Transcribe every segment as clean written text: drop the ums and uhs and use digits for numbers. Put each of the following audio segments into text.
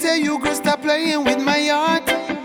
say you could stop playing with my heart.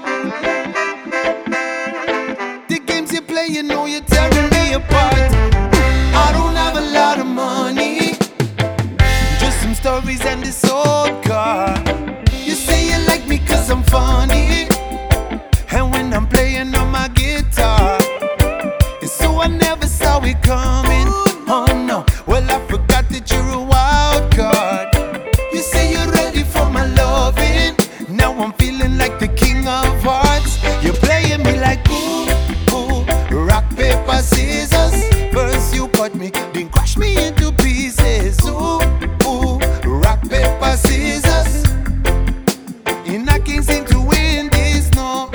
The games you play, you know you're tearing me apart. I don't have a lot of money, just some stories and this old car. You say you like me cause I'm funny, and when I'm playing on my guitar, and so I never saw it coming. Oh no, well I forgot that you're a wild card. You say you're ready for my loving, now I'm feeling like the king of hearts. You're playing me like ooh, ooh, rock, paper, scissors. First you cut me, then crush me into pieces. Ooh, ooh, rock, paper, scissors. And I can't seem to win this, no.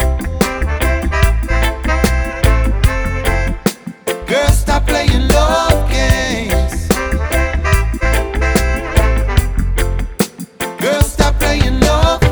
Girl, stop playing love games. Girl, stop playing love.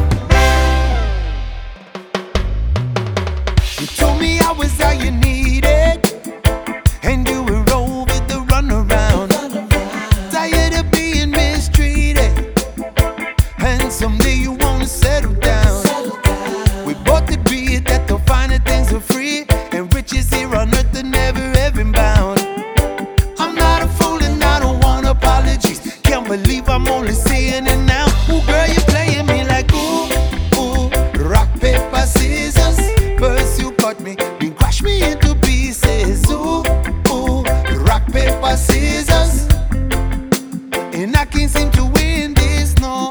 You told me I was all you needed, and you were over the runaround. Tired of being mistreated, and someday you wanna settle down. We both agreed that the finer things are free, and riches here on earth are never ever bound. I'm not a fool and I don't want apologies. Can't believe I'm only seeing it now. Ooh, girl, you playing me like ooh, ooh, rock, paper, scissors. First you cut me, then crush me into pieces. Ooh, ooh, rock, paper, scissors. And I can't seem to win this, no.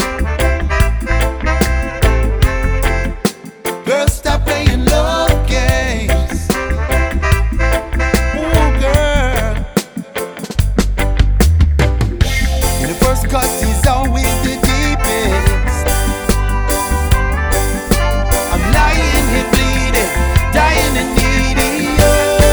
Girl, stop playing love games. Ooh, girl. And the first cut is always the deepest. I'm lying here bleeding, dying and needing you.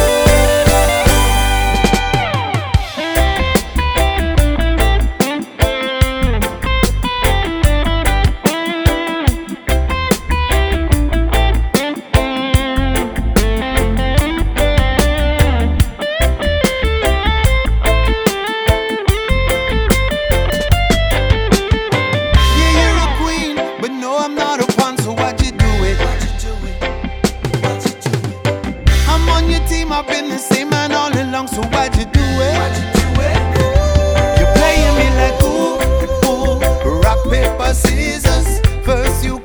Yeah, you're a queen, but no, I'm not a pawn, so why'd you do it? I'm on your team, I've been the same man all along, so why'd you do it? You're playing me like ooh, ooh, rock, paper, scissors. First you